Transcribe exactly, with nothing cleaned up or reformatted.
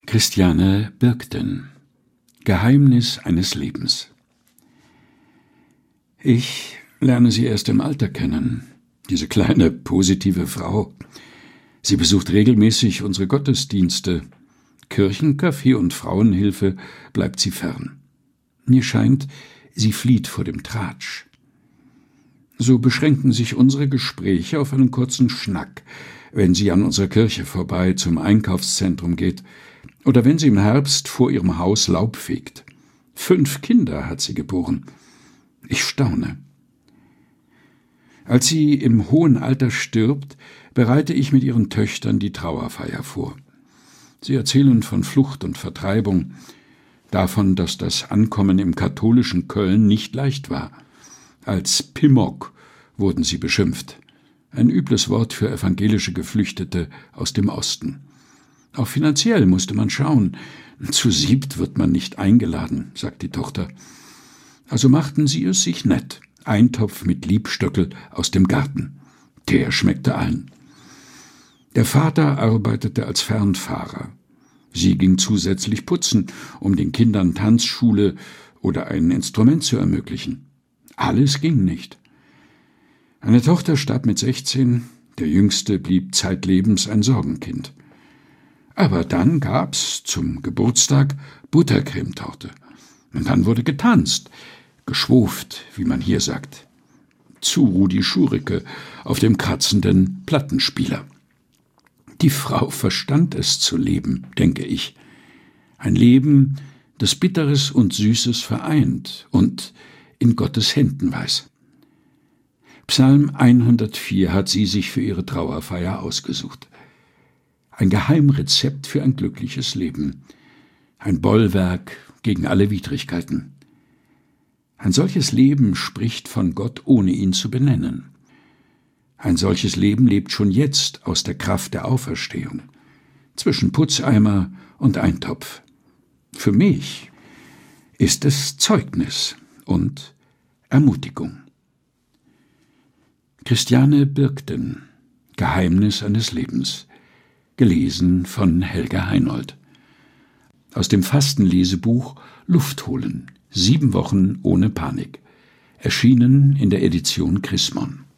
Christiane Birkden. Geheimnis eines Lebens. Ich lerne sie erst im Alter kennen, diese kleine, positive Frau. Sie besucht regelmäßig unsere Gottesdienste. Kirchencafé und Frauenhilfe bleibt sie fern. Mir scheint, sie flieht vor dem Tratsch. So beschränken sich unsere Gespräche auf einen kurzen Schnack, wenn sie an unserer Kirche vorbei zum Einkaufszentrum geht oder wenn sie im Herbst vor ihrem Haus Laub fegt. Fünf Kinder hat sie geboren. Ich staune. Als sie im hohen Alter stirbt, bereite ich mit ihren Töchtern die Trauerfeier vor. Sie erzählen von Flucht und Vertreibung, davon, dass das Ankommen im katholischen Köln nicht leicht war. Als Pimmock wurden sie beschimpft, ein übles Wort für evangelische Geflüchtete aus dem Osten. Auch finanziell musste man schauen. Zu siebt wird man nicht eingeladen, sagt die Tochter. Also machten sie es sich nett. Eintopf mit Liebstöckel aus dem Garten. Der schmeckte allen. Der Vater arbeitete als Fernfahrer. Sie ging zusätzlich putzen, um den Kindern Tanzschule oder ein Instrument zu ermöglichen. Alles ging nicht. Eine Tochter starb mit sechzehn, der Jüngste blieb zeitlebens ein Sorgenkind. Aber dann gab's zum Geburtstag Buttercremetorte. Und dann wurde getanzt, geschwuft, wie man hier sagt. Zu Rudi Schurike auf dem kratzenden Plattenspieler. Die Frau verstand es zu leben, denke ich. Ein Leben, das Bitteres und Süßes vereint und in Gottes Händen weiß. Psalm hundertvier hat sie sich für ihre Trauerfeier ausgesucht. Ein Geheimrezept für ein glückliches Leben. Ein Bollwerk gegen alle Widrigkeiten. Ein solches Leben spricht von Gott, ohne ihn zu benennen. Ein solches Leben lebt schon jetzt aus der Kraft der Auferstehung. Zwischen Putzeimer und Eintopf. Für mich ist es Zeugnis und Ermutigung. Christiane Birkden. Geheimnis eines Lebens. Gelesen von Helga Heinold. Aus dem Fastenlesebuch Luft holen. Sieben Wochen ohne Panik. Erschienen in der Edition Chrismon.